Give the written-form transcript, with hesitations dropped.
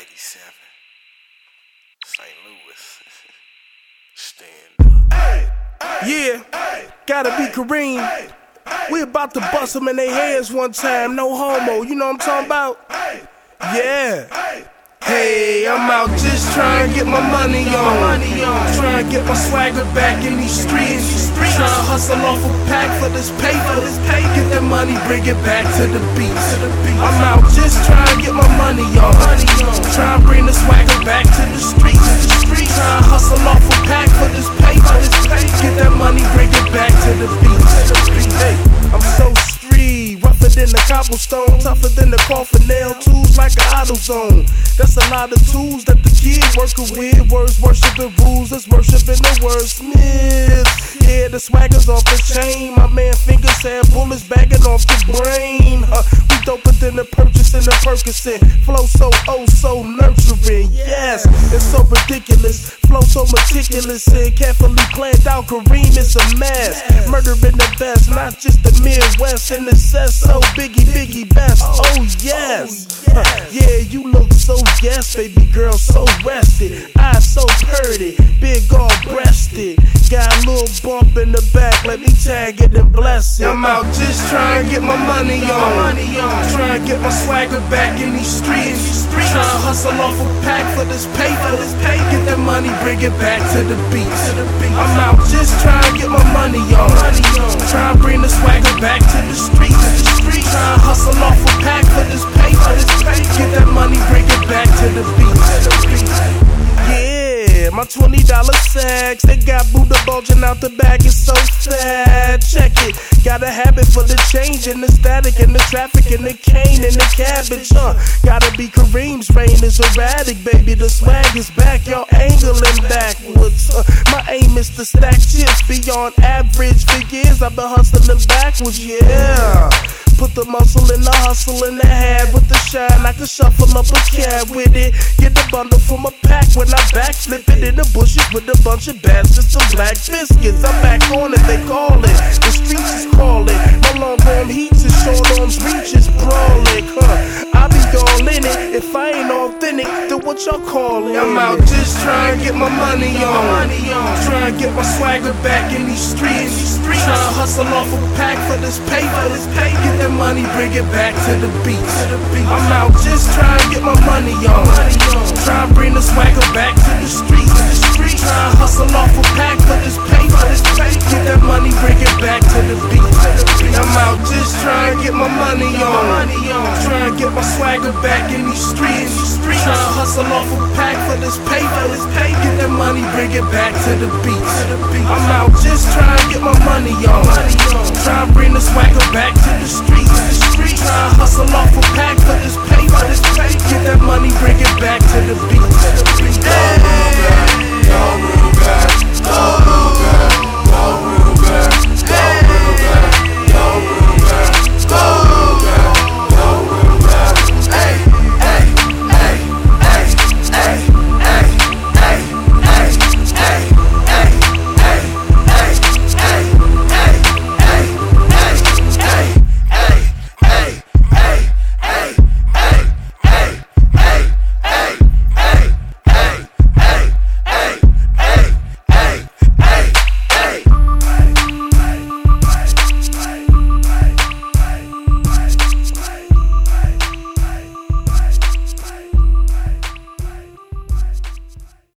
97, St. Louis. Stand up. Yeah, gotta be Kareem. We about to bust them in their heads one time, no homo, you know what I'm talking about? Yeah. Hey, I'm out just trying to get my money on. Trying to get my swagger back in these streets. Trying to hustle off a pack for this paper. Get that money, bring it back to the beats. I'm out just trying to get my money on. Trying to bring the swagger back to the streets. Trying to hustle off a pack for this paper. Get that money, bring it back to the beats. Hey, I'm so street, rougher than the cobblestone, tougher than the coffin nail, tools like an AutoZone. That's a lot of tools that the kid working with. Words worshiping rules, that's worshiping the wordsmith. Yeah, the swagger's off the chain. My man fingers had bullets bagging off the brain. We doper than the purchase and the Percocet. Flow so so nurturing. Yes, it's so ridiculous. Flow so meticulous and carefully planned out. Kareem is a mess. Murdering the best, not just the Midwest. And it says so Biggie best. Oh yes. Yeah, you look so yes, baby girl, so rested. Eyes so pretty, big all breasted. Got a little bump in the back, let me tag it and bless it. I'm out just trying to get my money on. Trying to get my swagger back in these streets. Trying to hustle off a pack for this paper. Get that money, bring it back to the beats. I'm out just trying to get my money on. Trying to bring the swagger back to the streets. Trying to hustle off a pack for this paper. Get that money, bring it back to the beats. Yeah, my $20 sacks, they got Buddha bulging out the bag, it's so fat. Check it, got a habit for the change and the static and the traffic and the cane and the cabbage. Gotta be Kareem's reign is erratic, baby. The swag is back, y'all angling backwards. My aim is to stack chips beyond average. For years I've been hustling backwards, yeah. Put the muscle in the hustle in the head with the shine. I can shuffle up a cab with it. Get the bundle from a pack when I backflip it in the bushes with a bunch of bastards, some black biscuits. I'm back on it, they call it. The streets is calling. My long arm heats and short arms reaches brawling. I be all in it. If I ain't authentic, then what y'all calling? I'm out just trying to get my money on. Trying to get my swagger back in these streets. Trying to hustle off a pack for this paper. Get that money, bring it back to the beats. I'm out just trying to get my money on. Trying to bring the swagger back to the streets. Trying to hustle off a pack for this paper. Get that money, bring it back to the beats. I'm out just trying to get my money on. Trying to get my swagger back in these streets. Trying to hustle off a pack for this paper. Get that money, bring it back to the beats. I'm out just trying to get my money on. Trying to bring the swagger back to the streets. Trying to hustle off a pack for this paper.